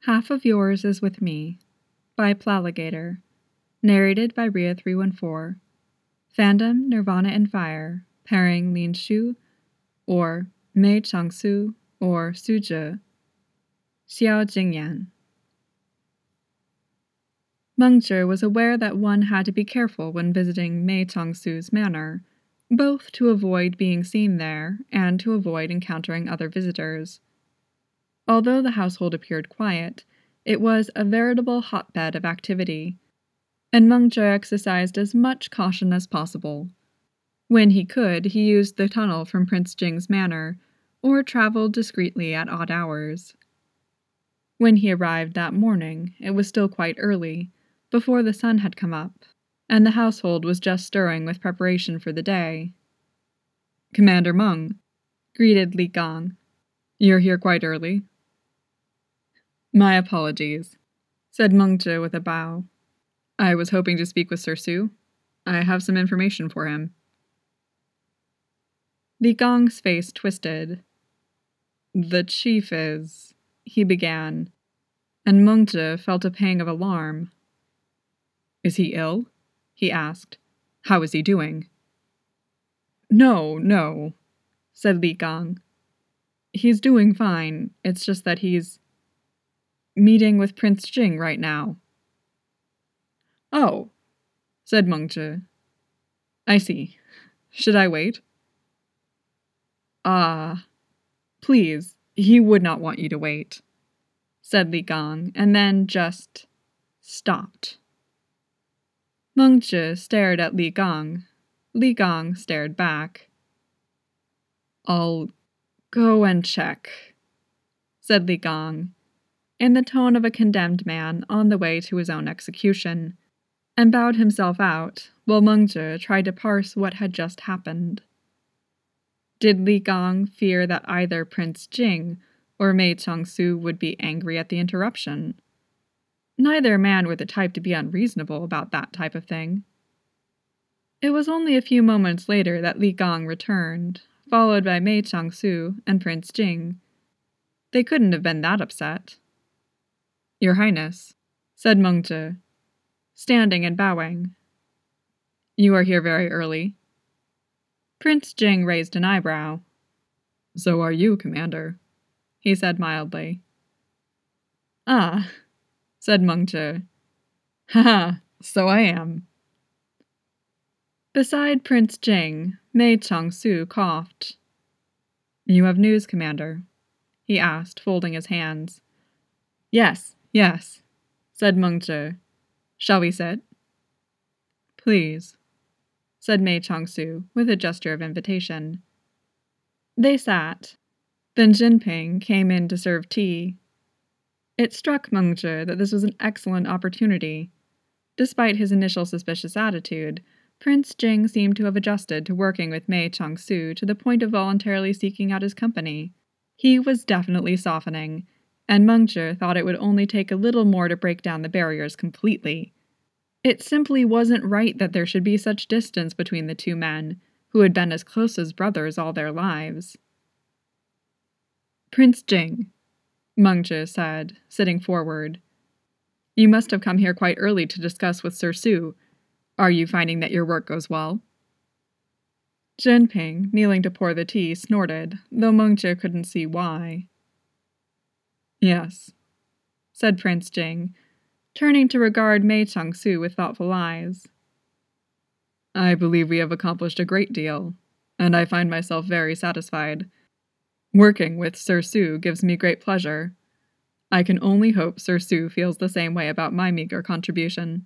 Half of Yours is with Me by Plaligator. Narrated by Ria314. Fandom, Nirvana and Fire, pairing Lin Shu, or Mei Changsu, or Suzhe. Xiao Jingyan. Mengzhi was aware that one had to be careful when visiting Mei Changsu's manor, both to avoid being seen there and to avoid encountering other visitors. Although the household appeared quiet, it was a veritable hotbed of activity, and Mengzhi exercised as much caution as possible. When he could, he used the tunnel from Prince Jing's manor, or traveled discreetly at odd hours. When he arrived that morning, it was still quite early, before the sun had come up, and the household was just stirring with preparation for the day. "Commander Meng," greeted Li Gang. "You're here quite early." "My apologies," said Mengzhi with a bow. "I was hoping to speak with Sir Su. I have some information for him." Li Gang's face twisted. "The chief is," he began, and Mengzhi felt a pang of alarm. "Is he ill?" he asked. "How is he doing?" No, said Li Gang. "He's doing fine. It's just that he's meeting with Prince Jing right now." "Oh," said Mengzhi. "I see. Should I wait?" Please, he would not want you to wait," said Li Gang, and then just stopped. Mengzhi stared at Li Gang. Li Gang stared back. "I'll go and check," said Li Gang, in the tone of a condemned man on the way to his own execution, and bowed himself out while Mengzhi tried to parse what had just happened. Did Li Gang fear that either Prince Jing or Mei Changsu would be angry at the interruption? Neither man were the type to be unreasonable about that type of thing. It was only a few moments later that Li Gang returned, followed by Mei Changsu and Prince Jing. They couldn't have been that upset. "Your Highness," said Mengzhi, standing and bowing. "You are here very early." Prince Jing raised an eyebrow. "So are you, Commander," he said mildly. "Ah," said Mengzhi. "Haha, so I am." Beside Prince Jing, Mei Changsu coughed. "You have news, Commander?" he asked, folding his hands. Yes, said Mengzhi. "Shall we sit?" "Please," said Mei Changsu with a gesture of invitation. They sat. Then Jinping came in to serve tea. It struck Mengzhi that this was an excellent opportunity. Despite his initial suspicious attitude, Prince Jing seemed to have adjusted to working with Mei Changsu to the point of voluntarily seeking out his company. He was definitely softening, and Mengzhi thought it would only take a little more to break down the barriers completely. It simply wasn't right that there should be such distance between the two men, who had been as close as brothers all their lives. "Prince Jing," Mengzhi said, sitting forward. "You must have come here quite early to discuss with Sir Su. Are you finding that your work goes well?" Jinping, kneeling to pour the tea, snorted, though Mengzhi couldn't see why. "Yes," said Prince Jing, turning to regard Mei Changsu with thoughtful eyes. "I believe we have accomplished a great deal, and I find myself very satisfied. Working with Sir Su gives me great pleasure. I can only hope Sir Su feels the same way about my meager contribution."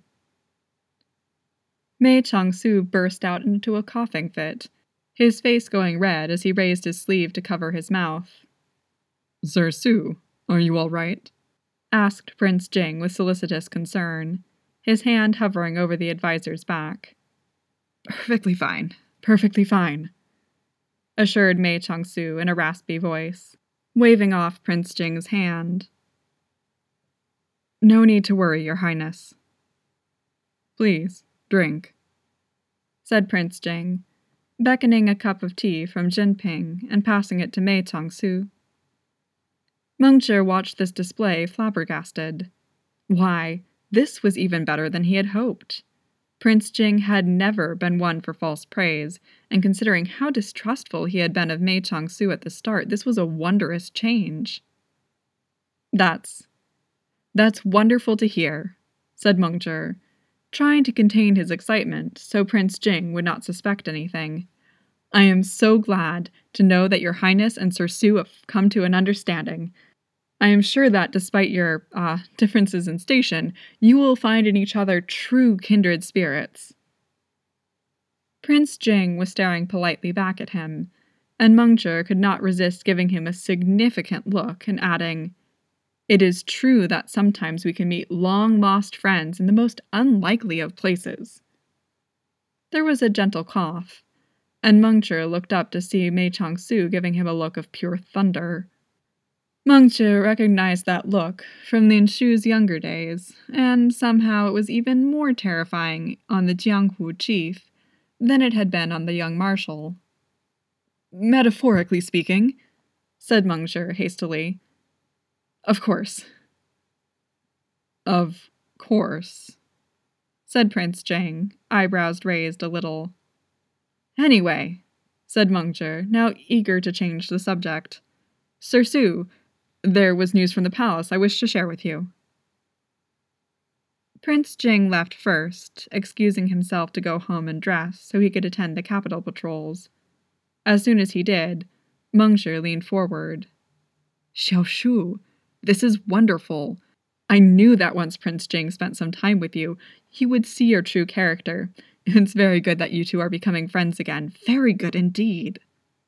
Mei Changsu burst out into a coughing fit, his face going red as he raised his sleeve to cover his mouth. "Sir Su, are you all right?" asked Prince Jing with solicitous concern, his hand hovering over the advisor's back. Perfectly fine," assured Mei Changsu in a raspy voice, waving off Prince Jing's hand. "No need to worry, Your Highness." "Please, drink," said Prince Jing, beckoning a cup of tea from Jinping and passing it to Mei Changsu. Mengzhi watched this display flabbergasted. Why, this was even better than he had hoped. Prince Jing had never been one for false praise, and considering how distrustful he had been of Mei Changsu at the start, this was a wondrous change. That's wonderful to hear, said Mengzhi, trying to contain his excitement so Prince Jing would not suspect anything. I am so glad to know that your Highness and Sir Su have come to an understanding. I am sure that, despite your, differences in station, you will find in each other true kindred spirits. Prince Jing was staring politely back at him, and Mengzhi could not resist giving him a significant look and adding, It is true that sometimes we can meet long-lost friends in the most unlikely of places. There was a gentle cough, and Mengzhi looked up to see Mei Changsu giving him a look of pure thunder. Mengzhi recognized that look from Lin Shu's younger days, and somehow it was even more terrifying on the Jianghu chief than it had been on the young marshal. Metaphorically speaking, said Mengzhi hastily. Of course. Of course, said Prince Jing, eyebrows raised a little. Anyway, said Mengzhi, now eager to change the subject. Sir Su, there was news from the palace I wish to share with you. Prince Jing left first, excusing himself to go home and dress so he could attend the capital patrols. As soon as he did, Mengzhi leaned forward. Xiao Shu, this is wonderful. I knew that once Prince Jing spent some time with you, he would see your true character. It's very good that you two are becoming friends again. Very good indeed.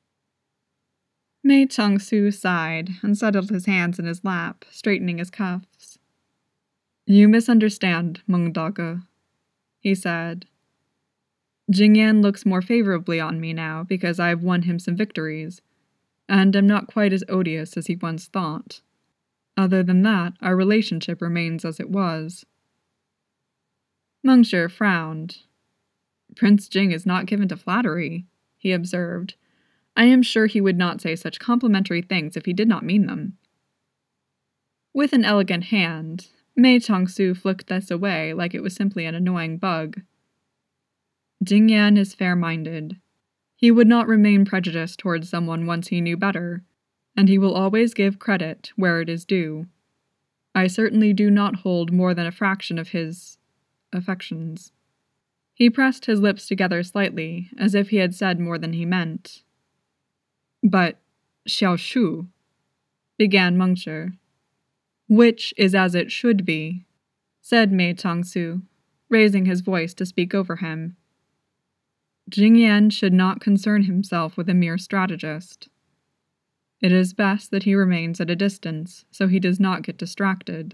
Mei Changsu sighed and settled his hands in his lap, straightening his cuffs. You misunderstand, Meng Dage, he said. Jingyan looks more favorably on me now because I have won him some victories, and am not quite as odious as he once thought. Other than that, our relationship remains as it was. Mengzhi frowned. Prince Jing is not given to flattery, he observed. I am sure he would not say such complimentary things if he did not mean them. With an elegant hand, Mei Changsu flicked this away like it was simply an annoying bug. Jingyan is fair-minded. He would not remain prejudiced towards someone once he knew better, and he will always give credit where it is due. I certainly do not hold more than a fraction of his affections. He pressed his lips together slightly, as if he had said more than he meant. But, Xiao Shu, began Mengzhi. Which is as it should be, said Mei Changsu, raising his voice to speak over him. Jingyan should not concern himself with a mere strategist. It is best that he remains at a distance, so he does not get distracted.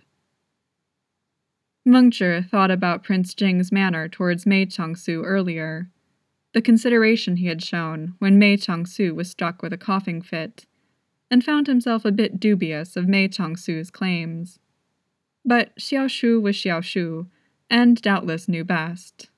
Mengzhi thought about Prince Jing's manner towards Mei Changsu earlier, the consideration he had shown when Mei Changsu was struck with a coughing fit, and found himself a bit dubious of Mei Changsu's claims. But Xiao Shu was Xiao Shu, and doubtless knew best.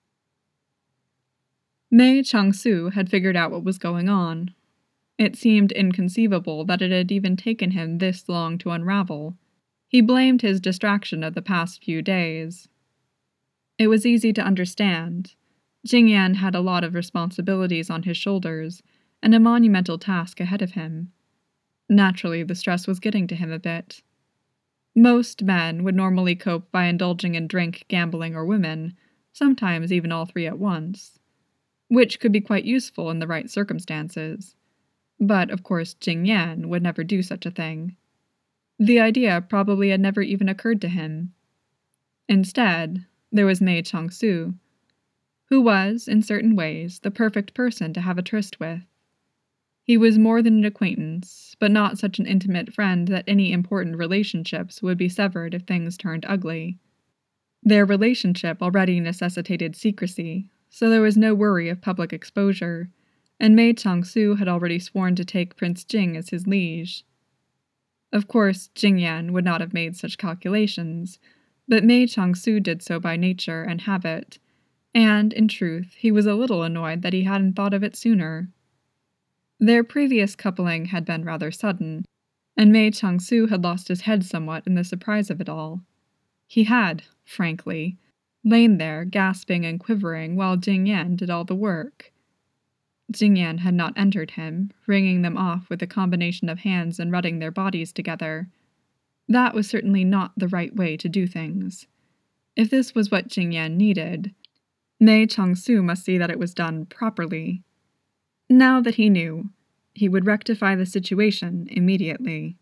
Mei Changsu had figured out what was going on. It seemed inconceivable that it had even taken him this long to unravel. He blamed his distraction of the past few days. It was easy to understand. Jingyan had a lot of responsibilities on his shoulders, and a monumental task ahead of him. Naturally, the stress was getting to him a bit. Most men would normally cope by indulging in drink, gambling, or women, sometimes even all three at once, which could be quite useful in the right circumstances. But, of course, Jingyan would never do such a thing. The idea probably had never even occurred to him. Instead, there was Mei Changsu, who was, in certain ways, the perfect person to have a tryst with. He was more than an acquaintance, but not such an intimate friend that any important relationships would be severed if things turned ugly. Their relationship already necessitated secrecy, so there was no worry of public exposure, and Mei Changsu had already sworn to take Prince Jing as his liege. Of course, Jingyan would not have made such calculations, but Mei Changsu did so by nature and habit, and, in truth, he was a little annoyed that he hadn't thought of it sooner. Their previous coupling had been rather sudden, and Mei Changsu had lost his head somewhat in the surprise of it all. He had, frankly, lain there gasping and quivering while Jing Yan did all the work. Jing Yan had not entered him, wringing them off with a combination of hands and rubbing their bodies together. That was certainly not the right way to do things. If this was what Jing Yan needed, Mei Changsu must see that it was done properly. Now that he knew, he would rectify the situation immediately.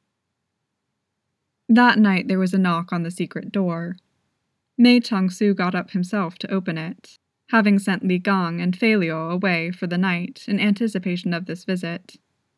That night there was a knock on the secret door. Mei Changsu got up himself to open it, having sent Li Gang and Fei Liu away for the night in anticipation of this visit.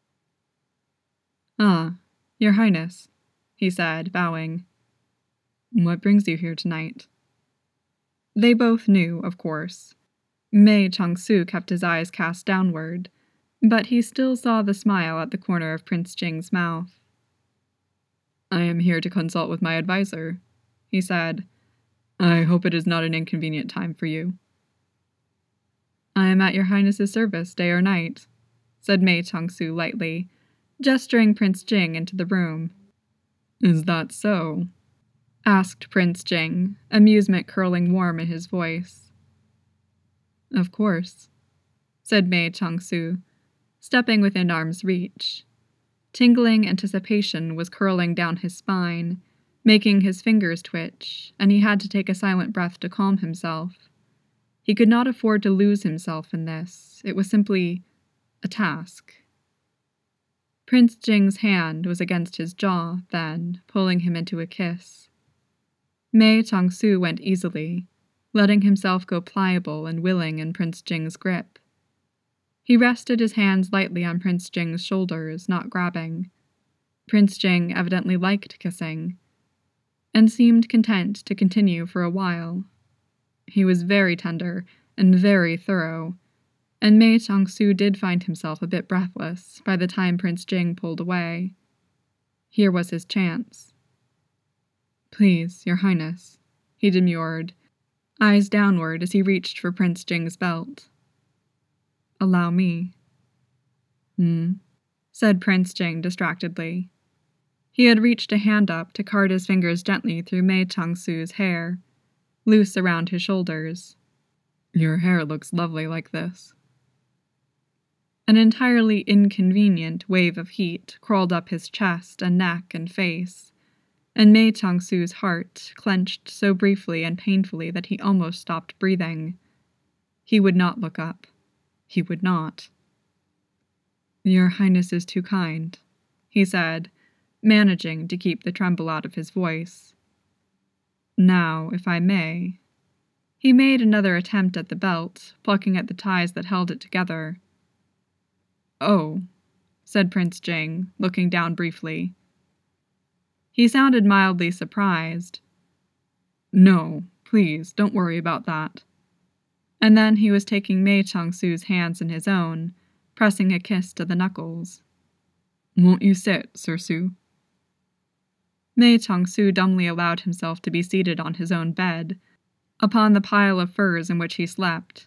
"Ah, Your Highness," he said, bowing. "What brings you here tonight?" They both knew, of course. Mei Changsu kept his eyes cast downward, but he still saw the smile at the corner of Prince Jing's mouth. "I am here to consult with my advisor," he said. "I hope it is not an inconvenient time for you." "I am at your Highness's service, day or night," said Mei Changsu lightly, gesturing Prince Jing into the room. "Is that so?" asked Prince Jing, amusement curling warm in his voice. "Of course," said Mei Changsu, stepping within arm's reach. Tingling anticipation was curling down his spine, making his fingers twitch, and he had to take a silent breath to calm himself. He could not afford to lose himself in this. It was simply a task. Prince Jing's hand was against his jaw, then, pulling him into a kiss. Mei Changsu went easily, letting himself go pliable and willing in Prince Jing's grip. He rested his hands lightly on Prince Jing's shoulders, not grabbing. Prince Jing evidently liked kissing, and seemed content to continue for a while. He was very tender and very thorough, and Mei Changsu did find himself a bit breathless by the time Prince Jing pulled away. Here was his chance. "Please, Your Highness," he demurred, eyes downward as he reached for Prince Jing's belt. "Allow me." Said Prince Jing distractedly. He had reached a hand up to cart his fingers gently through Mei Changsu's hair, loose around his shoulders. "Your hair looks lovely like this." An entirely inconvenient wave of heat crawled up his chest and neck and face, and Mei Changsu's heart clenched so briefly and painfully that he almost stopped breathing. He would not look up. He would not. "Your Highness is too kind," he said, managing to keep the tremble out of his voice. "Now, if I may." He made another attempt at the belt, plucking at the ties that held it together. "Oh," said Prince Jing, looking down briefly. He sounded mildly surprised. "No, please, don't worry about that." And then he was taking Mei Changsu's hands in his own, pressing a kiss to the knuckles. "Won't you sit, Sir Su?" Mei Changsu dumbly allowed himself to be seated on his own bed, upon the pile of furs in which he slept.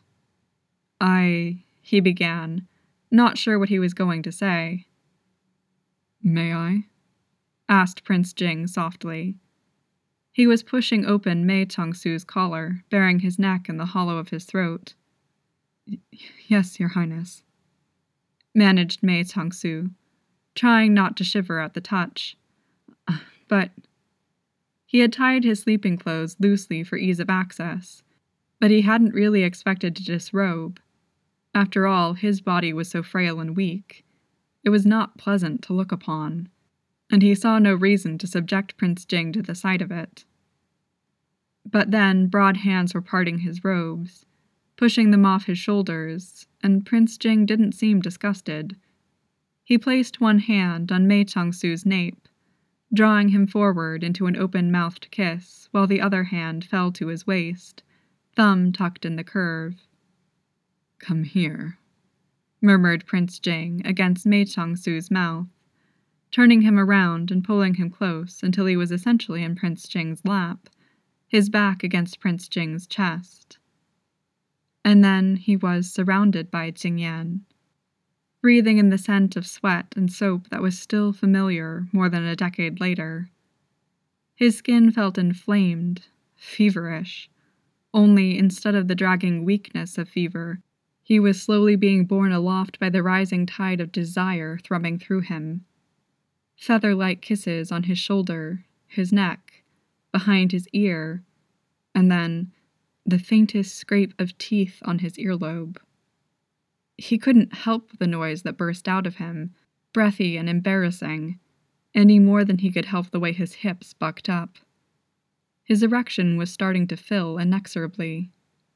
He began, not sure what he was going to say. "May I?" asked Prince Jing softly. He was pushing open Mei Changsu's collar, baring his neck and the hollow of his throat. "Yes, Your Highness," managed Mei Changsu, trying not to shiver at the touch. But he had tied his sleeping clothes loosely for ease of access, but he hadn't really expected to disrobe. After all, his body was so frail and weak. It was not pleasant to look upon, and he saw no reason to subject Prince Jing to the sight of it. But then broad hands were parting his robes, pushing them off his shoulders, and Prince Jing didn't seem disgusted. He placed one hand on Mei Changsu's nape, drawing him forward into an open-mouthed kiss, while the other hand fell to his waist, thumb tucked in the curve. "Come here," murmured Prince Jing against Mei Changsu's mouth, turning him around and pulling him close until he was essentially in Prince Jing's lap, his back against Prince Jing's chest. And then he was surrounded by Jing Yan. breathing in the scent of sweat and soap that was still familiar more than a decade later. His skin felt inflamed, feverish, only instead of the dragging weakness of fever, he was slowly being borne aloft by the rising tide of desire thrumming through him. Feather-like kisses on his shoulder, his neck, behind his ear, and then the faintest scrape of teeth on his earlobe. He couldn't help the noise that burst out of him, breathy and embarrassing, any more than he could help the way his hips bucked up. His erection was starting to fill inexorably.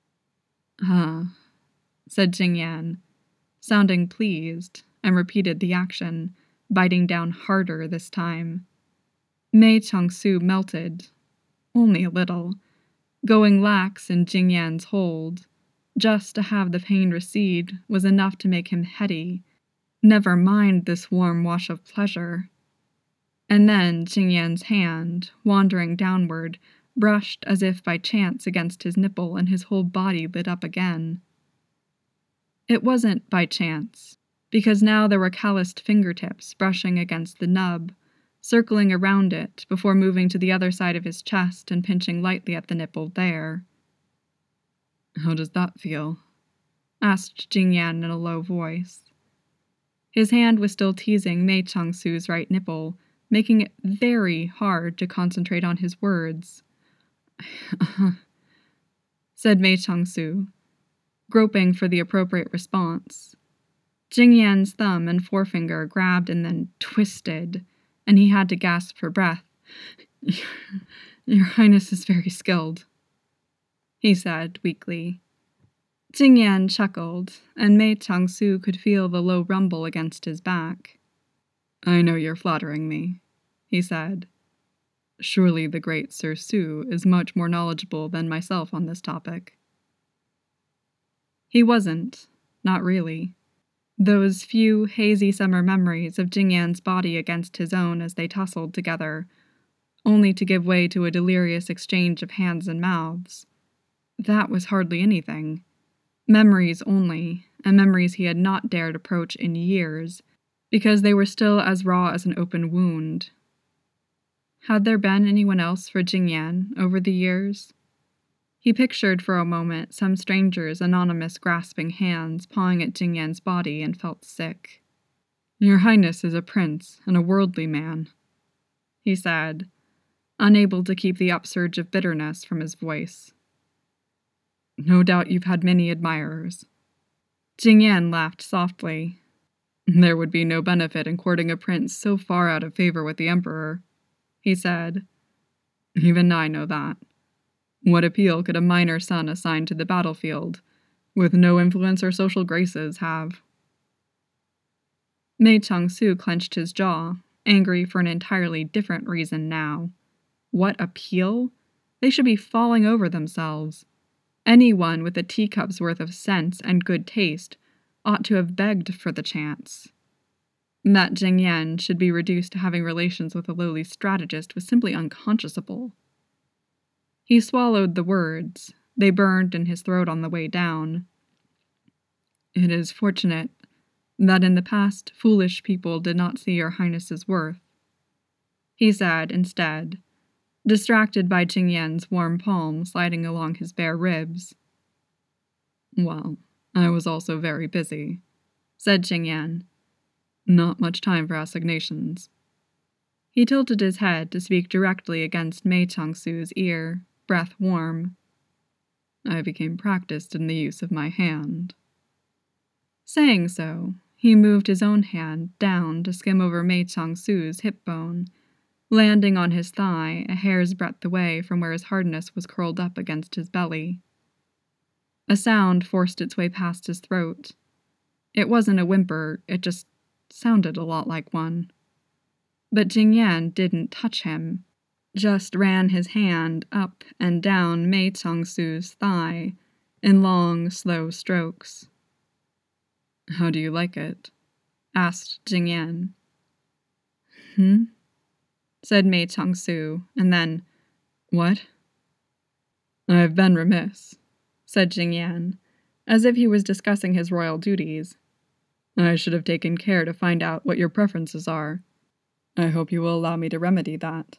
Said Jingyan, sounding pleased, and repeated the action, biting down harder this time. Mei Changsu melted, only a little, going lax in Jingyan's hold. Just to have the pain recede was enough to make him heady, never mind this warm wash of pleasure. And then Jingyan's hand, wandering downward, brushed as if by chance against his nipple, and his whole body lit up again. It wasn't by chance, because now there were calloused fingertips brushing against the nub, circling around it before moving to the other side of his chest and pinching lightly at the nipple there. "How does that feel?" asked Jingyan in a low voice. His hand was still teasing Mei Changsu's right nipple, making it very hard to concentrate on his words. Said Mei Changsu, groping for the appropriate response. Jingyan's thumb and forefinger grabbed and then twisted, and he had to gasp for breath. "Your Highness is very skilled," he said weakly. Jingyan chuckled, and Mei Changsu could feel the low rumble against his back. "I know you're flattering me," he said. "Surely the great Sir Su is much more knowledgeable than myself on this topic." He wasn't, not really. Those few hazy summer memories of Jingyan's body against his own as they tussled together, only to give way to a delirious exchange of hands and mouths. That was hardly anything. Memories only, and memories he had not dared approach in years, because they were still as raw as an open wound. Had there been anyone else for Jingyan over the years? He pictured for a moment some stranger's anonymous grasping hands pawing at Jingyan's body and felt sick. "Your Highness is a prince and a worldly man," he said, unable to keep the upsurge of bitterness from his voice. "No doubt you've had many admirers." Jingyan laughed softly. "There would be no benefit in courting a prince so far out of favor with the Emperor," he said. "Even I know that. What appeal could a minor son assigned to the battlefield, with no influence or social graces, have?" Mei Changsu clenched his jaw, angry for an entirely different reason now. What appeal? They should be falling over themselves. Anyone with a teacup's worth of sense and good taste ought to have begged for the chance. That Jingyan should be reduced to having relations with a lowly strategist was simply unconscionable. He swallowed the words. They burned in his throat on the way down. "It is fortunate that in the past foolish people did not see your Highness's worth," he said instead, distracted by Jingyan's warm palm sliding along his bare ribs. "Well, I was also very busy," said Jingyan. "Not much time for assignations." He tilted his head to speak directly against Mei Changsu's ear, breath warm. "I became practiced in the use of my hand." Saying so, he moved his own hand down to skim over Mei Changsu's hip bone, landing on his thigh a hair's breadth away from where his hardness was curled up against his belly. A sound forced its way past his throat. It wasn't a whimper, it just sounded a lot like one. But Jingyan didn't touch him, just ran his hand up and down Mei Changsu's thigh in long, slow strokes. "How do you like it?" asked Jingyan. Said Mei Changsu, and then, "What?" "I've been remiss," said Jingyan, as if he was discussing his royal duties. I should have taken care to find out what your preferences are. I hope you will allow me to remedy that.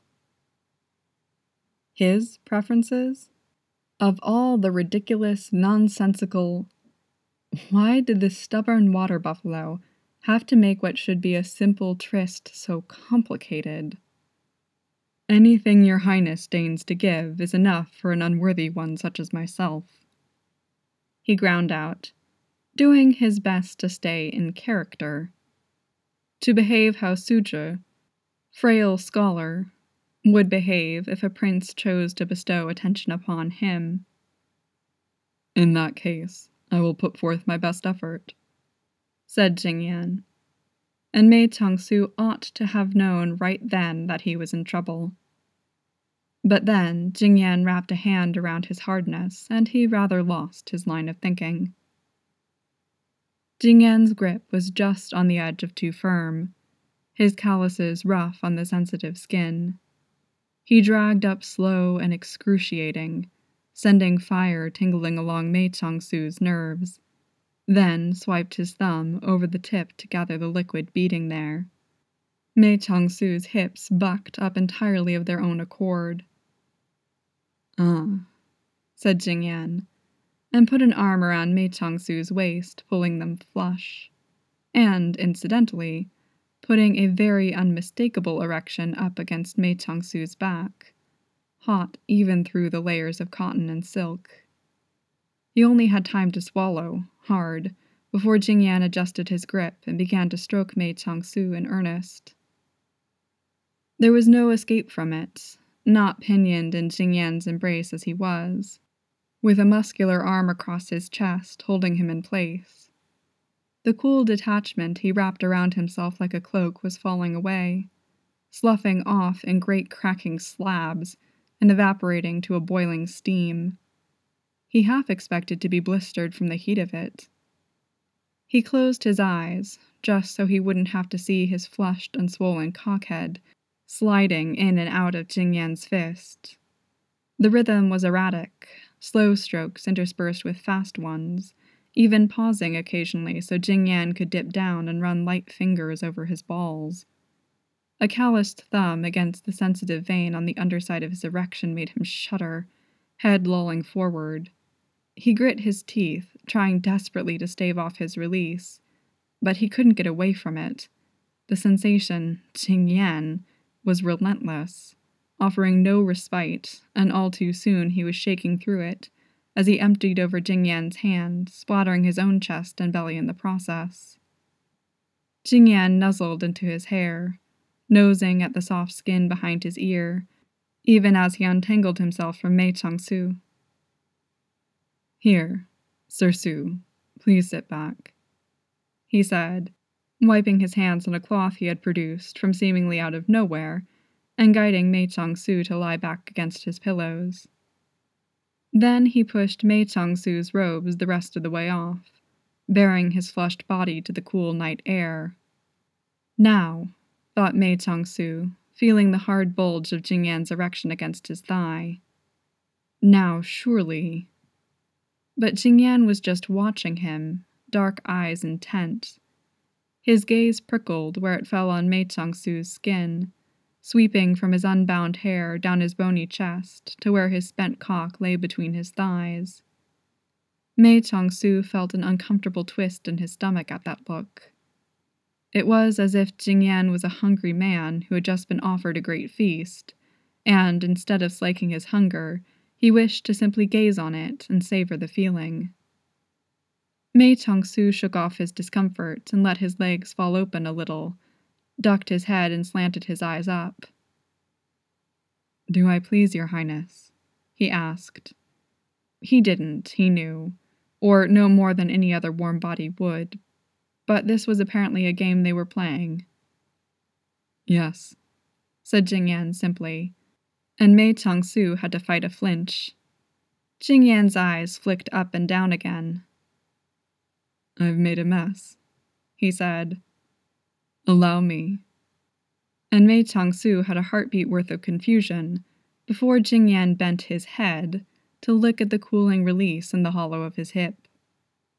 His preferences? Of all the ridiculous, nonsensical... Why did this stubborn water buffalo have to make what should be a simple tryst so complicated? Anything your highness deigns to give is enough for an unworthy one such as myself. He ground out, doing his best to stay in character. To behave how Suzhi, frail scholar, would behave if a prince chose to bestow attention upon him. In that case, I will put forth my best effort, said Jing Yan, and Mei Changsu ought to have known right then that he was in trouble. But then Jing Yan wrapped a hand around his hardness, and he rather lost his line of thinking. Jing Yan's grip was just on the edge of too firm, his calluses rough on the sensitive skin. He dragged up slow and excruciating, sending fire tingling along Mei Changsu's nerves, then swiped his thumb over the tip to gather the liquid beating there. Mei Changsu's hips bucked up entirely of their own accord. Said Jing Yan, and put an arm around Mei Changsu's waist, pulling them flush, and, incidentally, putting a very unmistakable erection up against Mei Changsu's back, hot even through the layers of cotton and silk. He only had time to swallow, hard, before Jing Yan adjusted his grip and began to stroke Mei Changsu in earnest. There was no escape from it, not pinioned in Jing Yan's embrace as he was, with a muscular arm across his chest holding him in place. The cool detachment he wrapped around himself like a cloak was falling away, sloughing off in great cracking slabs and evaporating to a boiling steam. He half expected to be blistered from the heat of it. He closed his eyes, just so he wouldn't have to see his flushed and swollen cockhead sliding in and out of Jing Yan's fist. The rhythm was erratic, slow strokes interspersed with fast ones, even pausing occasionally so Jing Yan could dip down and run light fingers over his balls. A calloused thumb against the sensitive vein on the underside of his erection made him shudder, head lolling forward. He grit his teeth, trying desperately to stave off his release, but he couldn't get away from it. The sensation, Jing Yan, was relentless, offering no respite, and all too soon he was shaking through it, as he emptied over Jing Yan's hand, splattering his own chest and belly in the process. Jing Yan nuzzled into his hair, nosing at the soft skin behind his ear, even as he untangled himself from Mei Changsu. Here, Sir Su, please sit back, he said, wiping his hands on a cloth he had produced from seemingly out of nowhere, and guiding Mei Changsu to lie back against his pillows. Then he pushed Mei Changsu's robes the rest of the way off, bearing his flushed body to the cool night air. Now, thought Mei Changsu, feeling the hard bulge of Jing Yan's erection against his thigh. Now, surely. But Jing Yan was just watching him, dark eyes intent. His gaze prickled where it fell on Mei Changsu's skin, sweeping from his unbound hair down his bony chest to where his spent cock lay between his thighs. Mei Changsu felt an uncomfortable twist in his stomach at that look. It was as if Jing Yan was a hungry man who had just been offered a great feast, and instead of slaking his hunger, he wished to simply gaze on it and savor the feeling. Mei Changsu shook off his discomfort and let his legs fall open a little, ducked his head and slanted his eyes up. "Do I please your highness?" he asked. He didn't, he knew, or no more than any other warm body would, but this was apparently a game they were playing. "Yes," said Jing Yan simply, and Mei Changsu had to fight a flinch. Jing Yan's eyes flicked up and down again. "I've made a mess," he said. "Allow me." And Mei Changsu had a heartbeat worth of confusion before Jing Yan bent his head to lick at the cooling release in the hollow of his hip.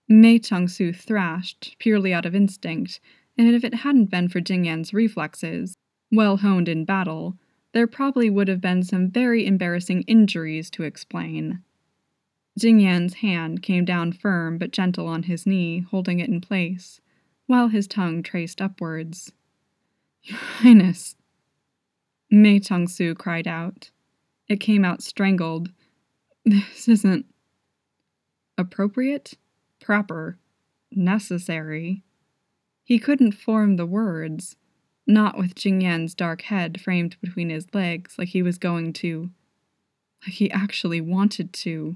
Mei Changsu thrashed, purely out of instinct, and if it hadn't been for Jingyan's reflexes, well honed in battle, there probably would have been some very embarrassing injuries to explain. Jingyan's hand came down firm but gentle on his knee, holding it in place, while his tongue traced upwards. "Your Highness," Mei Changsu cried out. It came out strangled. "This isn't appropriate, proper, necessary." He couldn't form the words, not with Jingyan's dark head framed between his legs like he was going to, like he actually wanted to.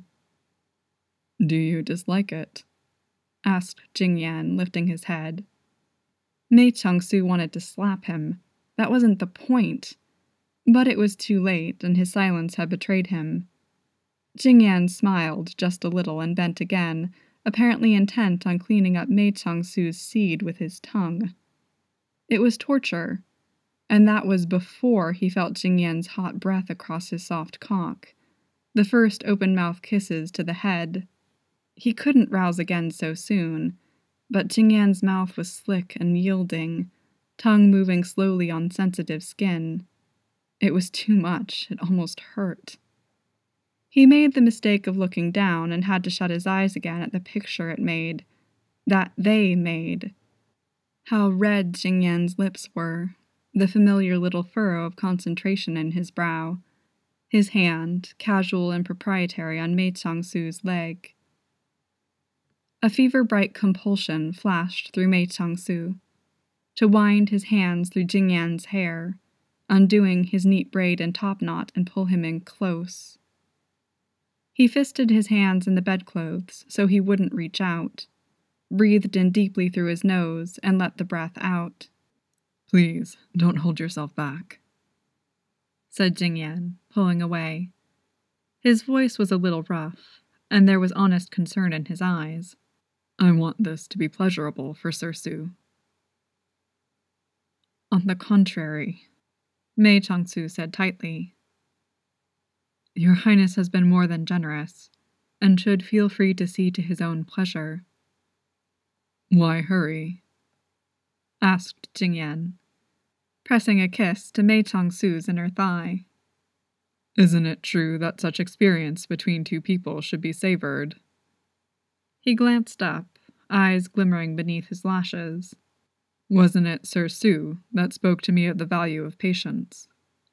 "Do you dislike it?" asked Jingyan, lifting his head. Mei Changsu wanted to slap him. That wasn't the point. But it was too late, and his silence had betrayed him. Jingyan smiled just a little and bent again, apparently intent on cleaning up Mei Changsu's seed with his tongue. It was torture, and that was before he felt Jingyan's hot breath across his soft cock, the first open-mouth kisses to the head. He couldn't rouse again so soon, but Jingyan's mouth was slick and yielding, tongue moving slowly on sensitive skin. It was too much, it almost hurt. He made the mistake of looking down and had to shut his eyes again at the picture it made, that they made. How red Jingyan's lips were, the familiar little furrow of concentration in his brow, his hand, casual and proprietary, on Mei Changsu's leg. A fever-bright compulsion flashed through Mei Changsu, to wind his hands through Jingyan's hair, undoing his neat braid and topknot and pull him in close. He fisted his hands in the bedclothes so he wouldn't reach out, breathed in deeply through his nose, and let the breath out. "Please, don't hold yourself back," said Jingyan, pulling away. His voice was a little rough, and there was honest concern in his eyes. "I want this to be pleasurable for Sir Su." "On the contrary," Mei Changsu said tightly. "Your Highness has been more than generous, and should feel free to see to his own pleasure." "Why hurry?" asked Jingyan, pressing a kiss to Mei Changsu's inner thigh. "Isn't it true that such experience between two people should be savored?" He glanced up, eyes glimmering beneath his lashes. "Wasn't it Sir Su that spoke to me of the value of patience?"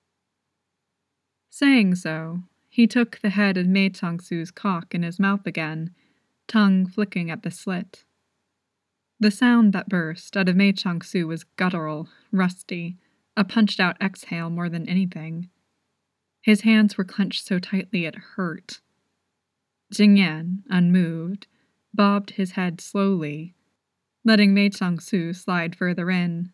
Saying so, he took the head of Mei Changsu's cock in his mouth again, tongue flicking at the slit. The sound that burst out of Mei Changsu was guttural, rusty, a punched-out exhale more than anything. His hands were clenched so tightly it hurt. Jingyan, unmoved, bobbed his head slowly, letting Mei Changsu slide further in.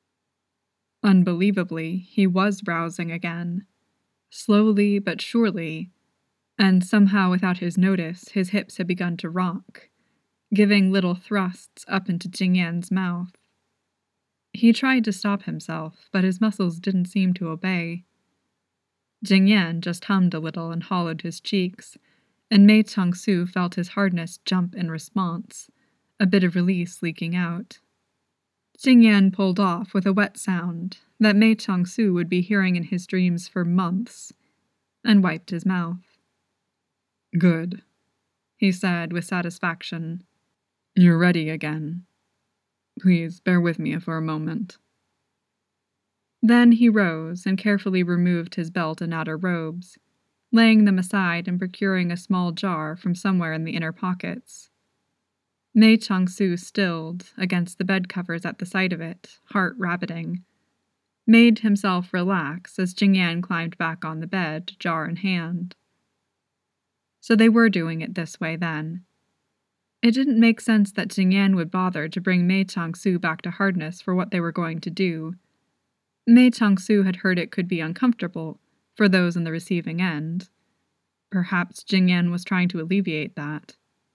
Unbelievably, he was rousing again. Slowly but surely, and somehow without his notice, his hips had begun to rock, giving little thrusts up into Jingyan's mouth. He tried to stop himself, but his muscles didn't seem to obey. Jingyan just hummed a little and hollowed his cheeks, and Mei Changsu felt his hardness jump in response, a bit of release leaking out. Jingyan pulled off with a wet sound that Mei Changsu would be hearing in his dreams for months, and wiped his mouth. "Good," he said with satisfaction. "You're ready again. Please bear with me for a moment." Then he rose and carefully removed his belt and outer robes, laying them aside and procuring a small jar from somewhere in the inner pockets. Mei Changsu stilled against the bed covers at the sight of it, heart rabbiting, made himself relax as Jingyan climbed back on the bed, jar in hand. So they were doing it this way then. It didn't make sense that Jingyan would bother to bring Mei Changsu back to hardness for what they were going to do. Mei Changsu had heard it could be uncomfortable for those on the receiving end. Perhaps Jingyan was trying to alleviate that.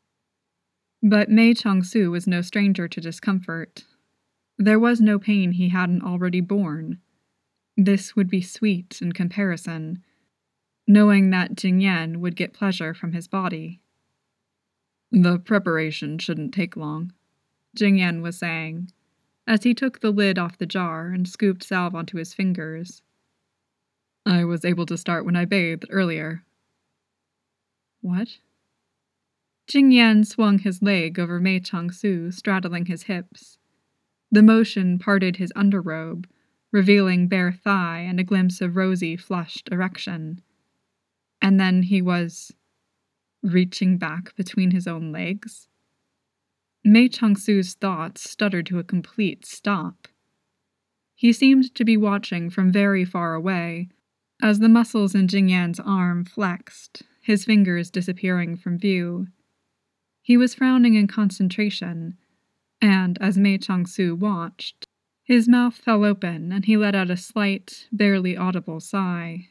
But Mei Changsu was no stranger to discomfort. There was no pain he hadn't already borne. This would be sweet in comparison, knowing that Jingyan would get pleasure from his body. The preparation shouldn't take long, Jing Yan was saying, as he took the lid off the jar and scooped salve onto his fingers. I was able to start when I bathed earlier. What? Jing Yan swung his leg over Mei Changsu, straddling his hips. The motion parted his underrobe, revealing bare thigh and a glimpse of rosy, flushed erection. And then he was reaching back between his own legs. Mei Changsu's thoughts stuttered to a complete stop. He seemed to be watching from very far away, as the muscles in Jing Yan's arm flexed, his fingers disappearing from view. He was frowning in concentration, and as Mei Changsu watched, his mouth fell open and he let out a slight, barely audible sigh.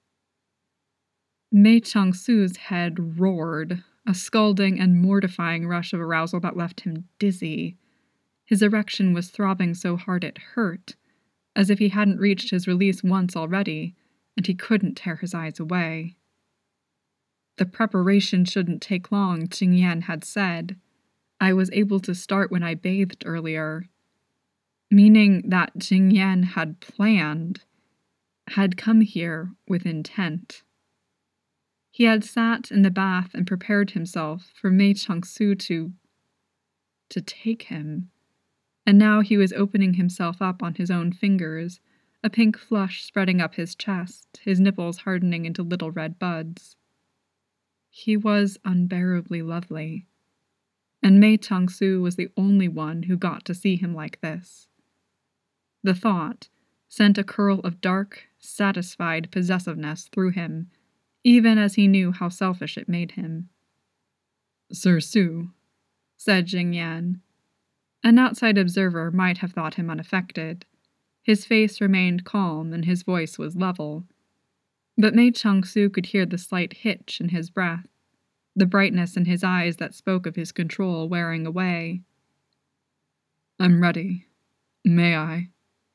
Mei Changsu's head roared, a scalding and mortifying rush of arousal that left him dizzy. His erection was throbbing so hard it hurt, as if he hadn't reached his release once already, and he couldn't tear his eyes away. The preparation shouldn't take long, Jing Yan had said. I was able to start when I bathed earlier. Meaning that Jing Yan had planned, had come here with intent. He had sat in the bath and prepared himself for Mei Changsu to take him. And now he was opening himself up on his own fingers, a pink flush spreading up his chest, his nipples hardening into little red buds. He was unbearably lovely, and Mei Changsu was the only one who got to see him like this. The thought sent a curl of dark, satisfied possessiveness through him, even as he knew how selfish it made him. Sir Su, said Jing Yan. An outside observer might have thought him unaffected. His face remained calm and his voice was level. But Mei Changsu could hear the slight hitch in his breath, the brightness in his eyes that spoke of his control wearing away. I'm ready. May I?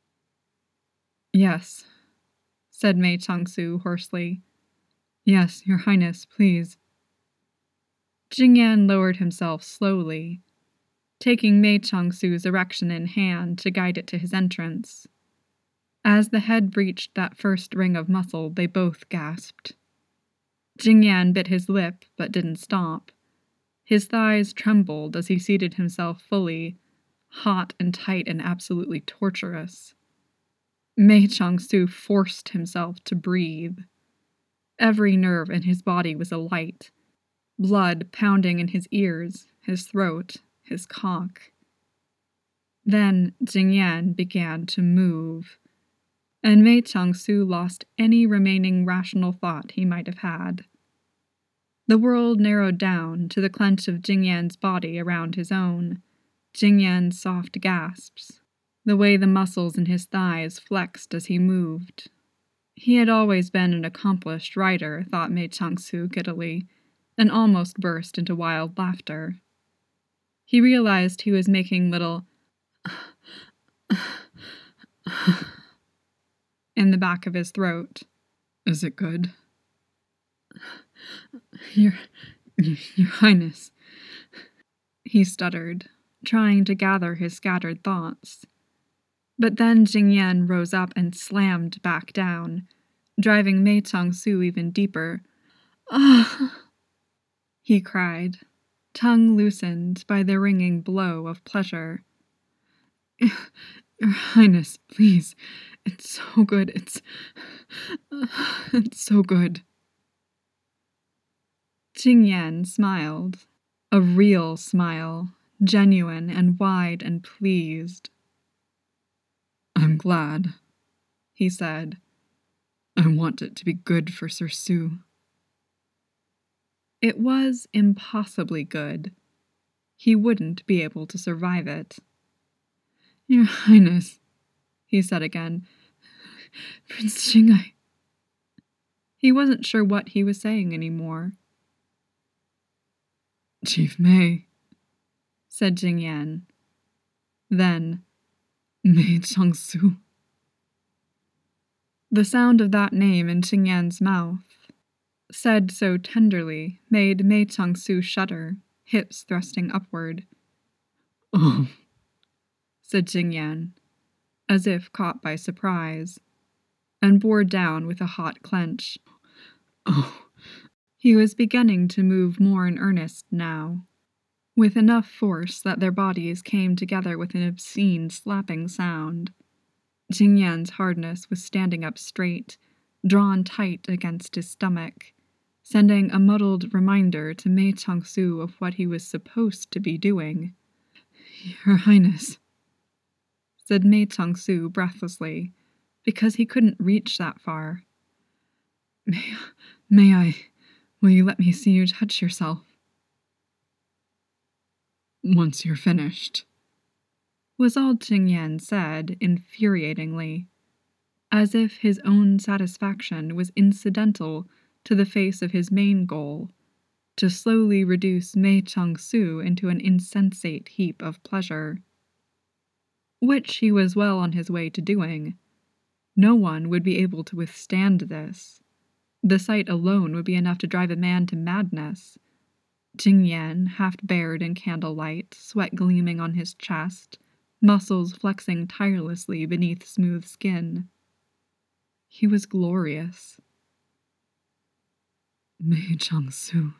Yes, said Mei Changsu hoarsely. Yes, Your Highness, please. Jing Yan lowered himself slowly, taking Mei Changsu's erection in hand to guide it to his entrance. As the head reached that first ring of muscle, they both gasped. Jing Yan bit his lip, but didn't stop. His thighs trembled as he seated himself fully, hot and tight and absolutely torturous. Mei Changsu forced himself to breathe. Every nerve in his body was alight, blood pounding in his ears, his throat, his cock. Then Jing Yan began to move, and Mei Changsu lost any remaining rational thought he might have had. The world narrowed down to the clench of Jing Yan's body around his own, Jing Yan's soft gasps, the way the muscles in his thighs flexed as he moved. He had always been an accomplished writer, thought Mei Changsu giddily, and almost burst into wild laughter. He realized he was making little in the back of his throat. Is it good? Your Highness, he stuttered, trying to gather his scattered thoughts. But then Jing Yan rose up and slammed back down, driving Mei Changsu even deeper. Ah! He cried, tongue loosened by the ringing blow of pleasure. Your Highness, please. It's so good. It's so good. Jing Yan smiled, a real smile, genuine and wide and pleased. I'm glad, he said. I want it to be good for Sir Su. It was impossibly good. He wouldn't be able to survive it. Your Highness, he said again. Prince Jingai. He wasn't sure what he was saying anymore. Chief Mei, said Jing Yan. Then, Mei Changsu. The sound of that name in Jing Yan's mouth, said so tenderly, made Mei Changsu shudder, hips thrusting upward. "Oh," said Jingyan, as if caught by surprise, and bore down with a hot clench. "Oh." He was beginning to move more in earnest now, with enough force that their bodies came together with an obscene slapping sound. Jingyan's hardness was standing up straight, drawn tight against his stomach, sending a muddled reminder to Mei Changsu of what he was supposed to be doing. "Your Highness," said Mei Changsu breathlessly, because he couldn't reach that far. May I? Will you let me see you touch yourself?" "Once you're finished," was all Jingyan said infuriatingly, as if his own satisfaction was incidental to the face of his main goal, to slowly reduce Mei Changsu into an insensate heap of pleasure. Which he was well on his way to doing. No one would be able to withstand this. The sight alone would be enough to drive a man to madness. Jingyan, half bared in candlelight, sweat gleaming on his chest, muscles flexing tirelessly beneath smooth skin. He was glorious. "Mei Changsu,"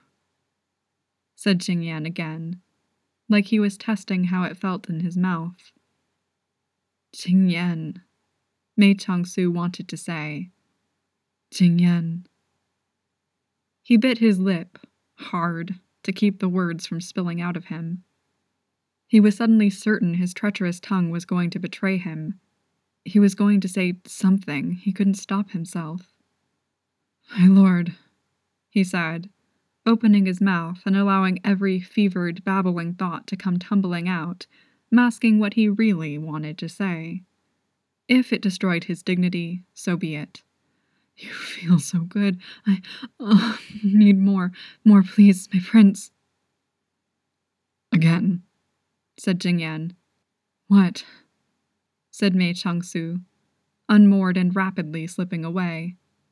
said Jingyan again, like he was testing how it felt in his mouth. "Jingyan," Mei Changsu wanted to say. "Jingyan." He bit his lip, hard, to keep the words from spilling out of him. He was suddenly certain his treacherous tongue was going to betray him. He was going to say something. He couldn't stop himself. "My lord," he said, opening his mouth and allowing every fevered, babbling thought to come tumbling out, masking what he really wanted to say. If it destroyed his dignity, so be it. "You feel so good. I need more, please, my prince." "Again," said Jingyan. "What?" said Mei Changsu, unmoored and rapidly slipping away.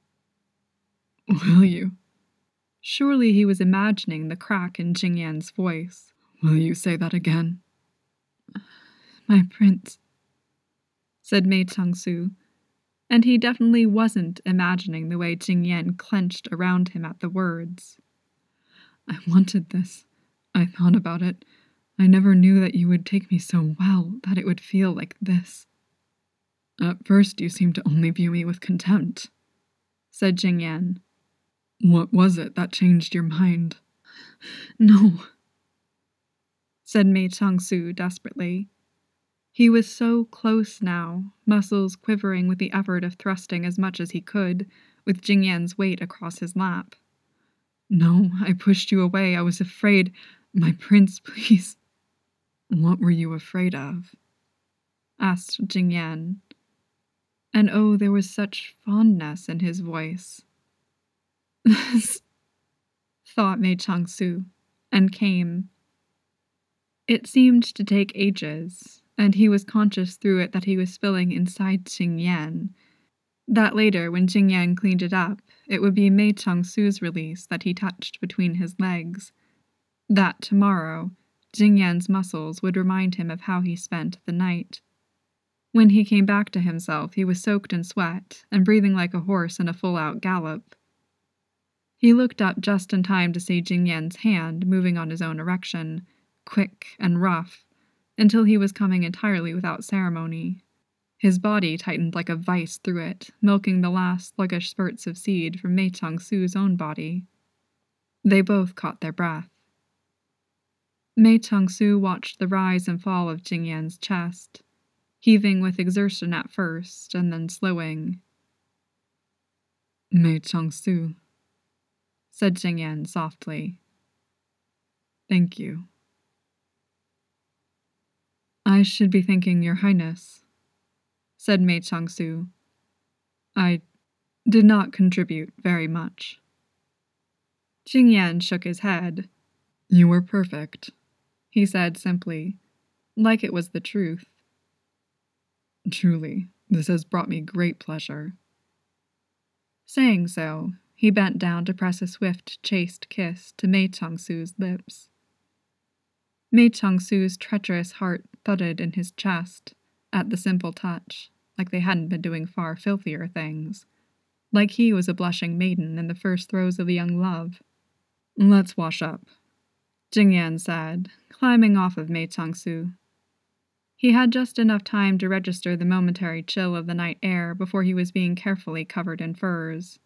"Will you?" Surely he was imagining the crack in Jingyan's voice. "Will you say that again?" "My prince," said Mei Changsu, and he definitely wasn't imagining the way Jingyan clenched around him at the words. "I wanted this. I thought about it. I never knew that you would take me so well, that it would feel like this." "At first you seemed to only view me with contempt," said Jingyan. "What was it that changed your mind?" "No," said Mei Changsu desperately. He was so close now, muscles quivering with the effort of thrusting as much as he could, with Jingyan's weight across his lap. "No, I pushed you away. I was afraid. My prince, please." "What were you afraid of?" asked Jingyan. And oh, there was such fondness in his voice. "This," thought Mei Changsu, and came. It seemed to take ages, and he was conscious through it that he was spilling inside Jingyan. That later, when Jingyan cleaned it up, it would be Mei Changsu's release that he touched between his legs. That tomorrow, Jingyan's muscles would remind him of how he spent the night. When he came back to himself, he was soaked in sweat and breathing like a horse in a full-out gallop. He looked up just in time to see Jingyan's hand moving on his own erection, quick and rough, until he was coming entirely without ceremony. His body tightened like a vice through it, milking the last sluggish spurts of seed from Mei Changsu's own body. They both caught their breath. Mei Changsu watched the rise and fall of Jingyan's chest, heaving with exertion at first and then slowing. "Mei Changsu," said Jingyan softly. "Thank you." "I should be thanking your highness," said Mei Changsu. "I did not contribute very much." Jingyan shook his head. "You were perfect," he said simply, like it was the truth. "Truly, this has brought me great pleasure." Saying so, he bent down to press a swift, chaste kiss to Mei Changsu's lips. Mei Changsu's treacherous heart thudded in his chest at the simple touch, like they hadn't been doing far filthier things, like he was a blushing maiden in the first throes of young love. "Let's wash up," Jing Yan said, climbing off of Mei Changsu. He had just enough time to register the momentary chill of the night air before he was being carefully covered in furs.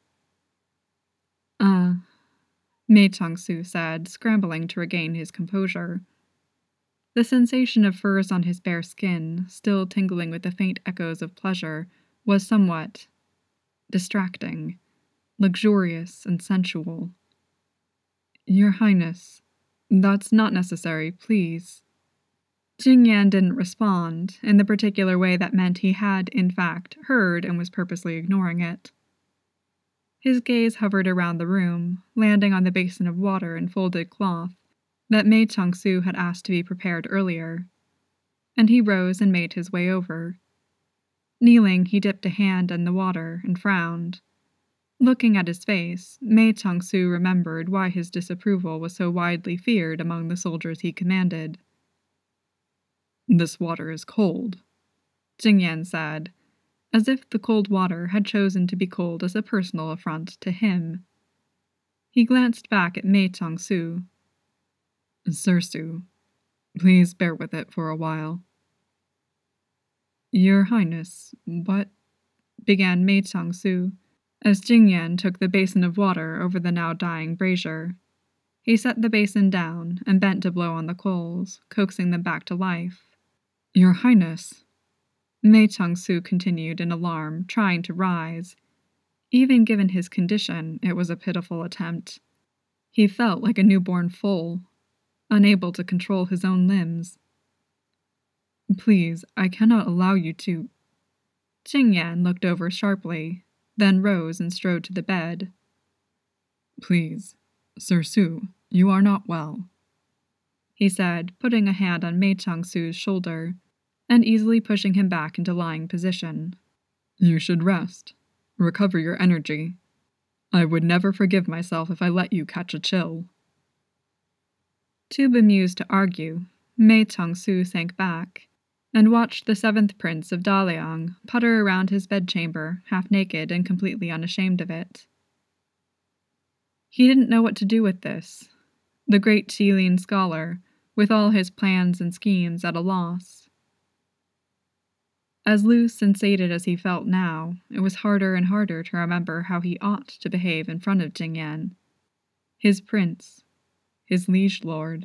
Mei Changsu said, scrambling to regain his composure. The sensation of furs on his bare skin, still tingling with the faint echoes of pleasure, was somewhat distracting, luxurious and sensual. "Your Highness, that's not necessary, please." Jing Yan didn't respond, in the particular way that meant he had, in fact, heard and was purposely ignoring it. His gaze hovered around the room, landing on the basin of water and folded cloth that Mei Changsu had asked to be prepared earlier, and he rose and made his way over. Kneeling, he dipped a hand in the water and frowned. Looking at his face, Mei Changsu remembered why his disapproval was so widely feared among the soldiers he commanded. "This water is cold," Jing Yan said, as if the cold water had chosen to be cold as a personal affront to him. He glanced back at Mei Changsu. "Sirsu, please bear with it for a while." "Your Highness, what?" began Mei Changsu, as Jing Yan took the basin of water over the now dying brazier. He set the basin down and bent to blow on the coals, coaxing them back to life. "Your Highness," Mei Changsu continued in alarm, trying to rise. Even given his condition, it was a pitiful attempt. He felt like a newborn foal, unable to control his own limbs. "Please, I cannot allow you to—" Jing Yan looked over sharply, then rose and strode to the bed. "Please, Sirsu, you are not well," he said, putting a hand on Mei Changsu's shoulder and easily pushing him back into lying position. "You should rest. Recover your energy. I would never forgive myself if I let you catch a chill." Too bemused to argue, Mei Changsu sank back and watched the 7th Prince of Daliang putter around his bedchamber, half naked and completely unashamed of it. He didn't know what to do with this. The great Qilin scholar, with all his plans and schemes at a loss. As loose and sated as he felt now, it was harder and harder to remember how he ought to behave in front of Jing Yan, his prince, his liege lord.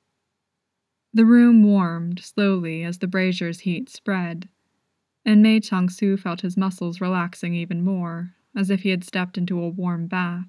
The room warmed slowly as the brazier's heat spread, and Mei Changsu felt his muscles relaxing even more, as if he had stepped into a warm bath.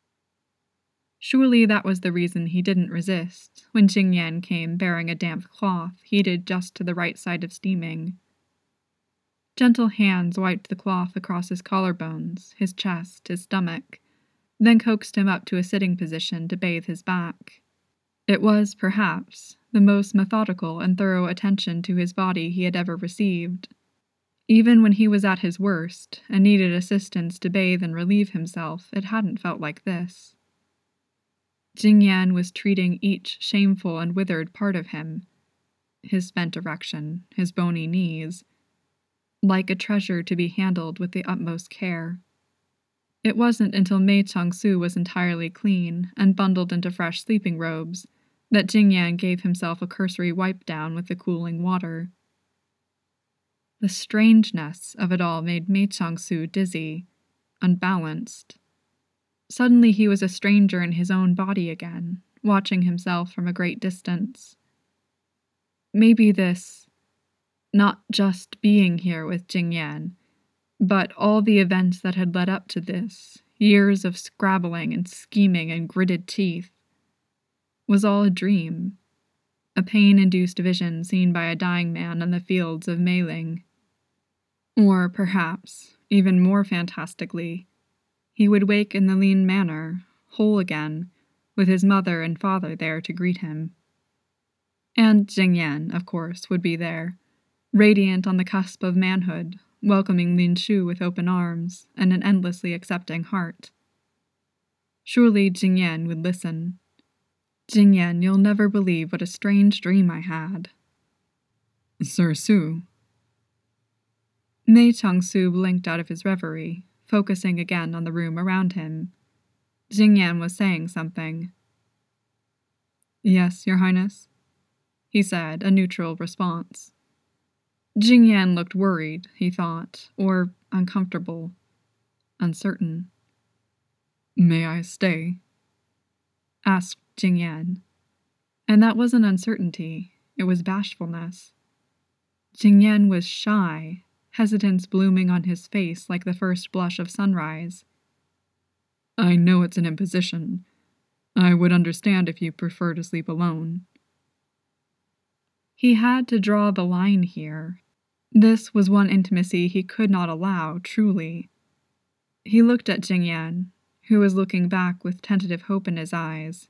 Surely that was the reason he didn't resist when Jing Yan came bearing a damp cloth heated just to the right side of steaming. Gentle hands wiped the cloth across his collarbones, his chest, his stomach, then coaxed him up to a sitting position to bathe his back. It was, perhaps, the most methodical and thorough attention to his body he had ever received. Even when he was at his worst and needed assistance to bathe and relieve himself, it hadn't felt like this. Jing Yan was treating each shameful and withered part of him, his bent erection, his bony knees, like a treasure to be handled with the utmost care. It wasn't until Mei Changsu was entirely clean and bundled into fresh sleeping robes that Jing Yan gave himself a cursory wipe down with the cooling water. The strangeness of it all made Mei Changsu dizzy, unbalanced. Suddenly he was a stranger in his own body again, watching himself from a great distance. Maybe this, not just being here with Jing Yan, but all the events that had led up to this, years of scrabbling and scheming and gritted teeth, was all a dream, a pain-induced vision seen by a dying man on the fields of Meiling. Or perhaps, even more fantastically, he would wake in the Lin Manor, whole again, with his mother and father there to greet him. And Jing Yan, of course, would be there, radiant on the cusp of manhood, welcoming Lin Shu with open arms and an endlessly accepting heart. Surely Jing Yan would listen. Jingyan, you'll never believe what a strange dream I had. Sir Su. Mei Changsu blinked out of his reverie, focusing again on the room around him. Jingyan was saying something. Yes, Your Highness, he said, a neutral response. Jingyan looked worried, he thought, or uncomfortable, uncertain. May I stay? Asked Jingyan. And that wasn't uncertainty, it was bashfulness. Jingyan was shy, hesitance blooming on his face like the first blush of sunrise. I know it's an imposition. I would understand if you prefer to sleep alone. He had to draw the line here. This was one intimacy he could not allow, truly. He looked at Jingyan, who was looking back with tentative hope in his eyes.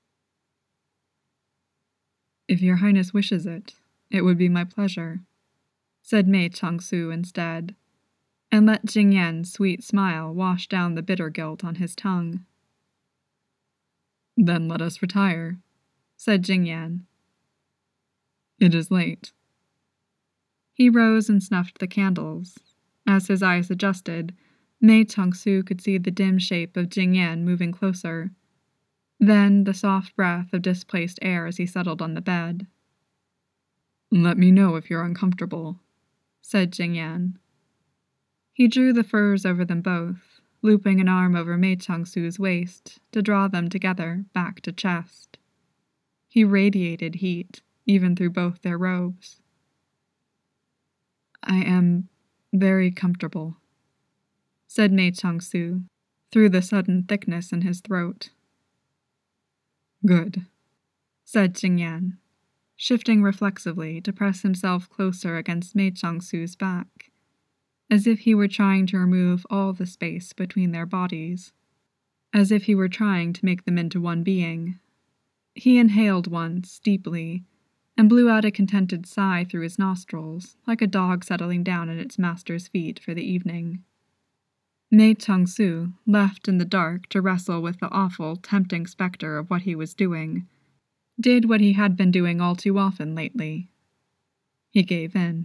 If Your Highness wishes it, it would be my pleasure, said Mei Changsu instead, and let Jingyan's sweet smile wash down the bitter guilt on his tongue. Then let us retire, said Jingyan. It is late. He rose and snuffed the candles. As his eyes adjusted, Mei Changsu could see the dim shape of Jingyan moving closer. Then the soft breath of displaced air as he settled on the bed. Let me know if you're uncomfortable, said Jingyan. He drew the furs over them both, looping an arm over Mei Changsu's waist to draw them together back to chest. He radiated heat, even through both their robes. I am very comfortable, said Mei Changsu, through the sudden thickness in his throat. Good, said Jingyan, shifting reflexively to press himself closer against Mei Changsu's back, as if he were trying to remove all the space between their bodies, as if he were trying to make them into one being. He inhaled once, deeply, and blew out a contented sigh through his nostrils, like a dog settling down at its master's feet for the evening. Mei Changsu, left in the dark to wrestle with the awful, tempting specter of what he was doing, did what he had been doing all too often lately. He gave in.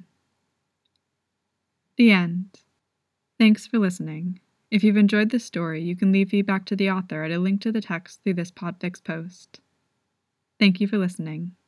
The end. Thanks for listening. If you've enjoyed this story, you can leave feedback to the author at a link to the text through this Podfix post. Thank you for listening.